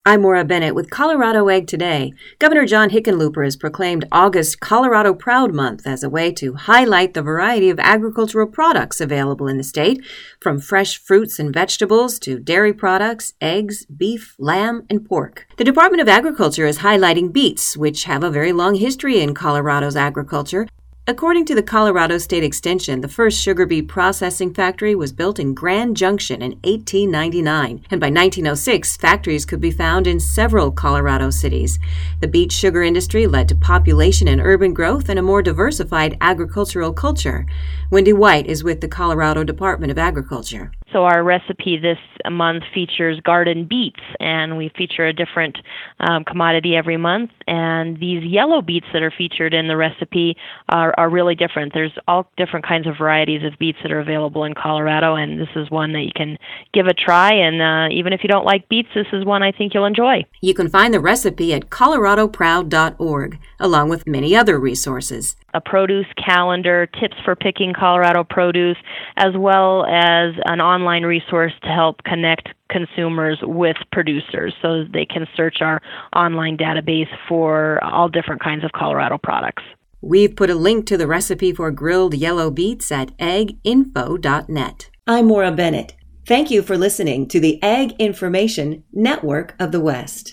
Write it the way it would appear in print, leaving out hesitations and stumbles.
I'm Maura Bennett with Colorado Ag Today. Governor John Hickenlooper has proclaimed August Colorado Proud Month as a way to highlight the variety of agricultural products available in the state, from fresh fruits and vegetables to dairy products, eggs, beef, lamb, and pork. The Department of Agriculture is highlighting beets, which have a very long history in Colorado's agriculture. According to the Colorado State Extension, the first sugar beet processing factory was built in Grand Junction in 1899, and by 1906, factories could be found in several Colorado cities. The beet sugar industry led to population and urban growth and a more diversified agricultural culture. Wendy White is with the Colorado Department of Agriculture. So our recipe this month features garden beets, and we feature a different commodity every month. And these yellow beets that are featured in the recipe are really different. There's all different kinds of varieties of beets that are available in Colorado, and this is one that you can give a try. And even if you don't like beets, this is one I think you'll enjoy. You can find the recipe at coloradoproud.org, along with many other resources. A produce calendar, tips for picking Colorado produce, as well as an online resource to help connect consumers with producers so they can search our online database for all different kinds of Colorado products. We've put a link to the recipe for grilled yellow beets at aginfo.net. I'm Maura Bennett. Thank you for listening to the Ag Information Network of the West.